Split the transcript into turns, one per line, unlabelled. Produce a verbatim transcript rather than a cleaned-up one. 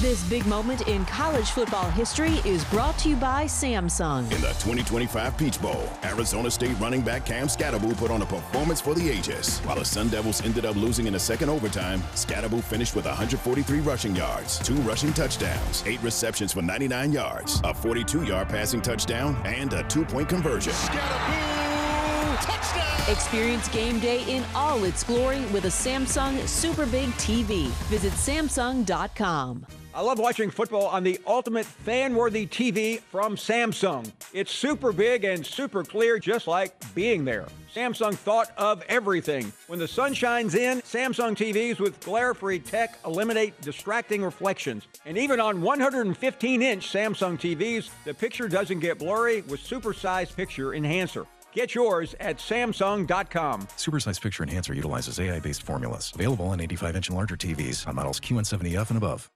This big moment in college football history is brought to you by Samsung.
In the twenty twenty-five Peach Bowl, Arizona State running back Cam Scatterbull put on a performance for the ages. While the Sun Devils ended up losing in the second overtime, Scatterbull finished with one hundred forty-three rushing yards, two rushing touchdowns, eight receptions for ninety-nine yards, a forty-two-yard passing touchdown, and a two-point conversion.
Scatterbull, touchdown!
Experience game day in all its glory with a Samsung Super Big T V. Visit Samsung dot com.
I love watching football on the ultimate fan-worthy T V from Samsung. It's super big and super clear, just like being there. Samsung thought of everything. When the sun shines in, Samsung T Vs with glare-free tech eliminate distracting reflections. And even on one hundred fifteen inch Samsung T Vs, the picture doesn't get blurry with Supersize Picture Enhancer. Get yours at Samsung dot com.
Supersize Picture Enhancer utilizes A I-based formulas. Available on eighty-five inch and larger T Vs on models Q one seventy F and above.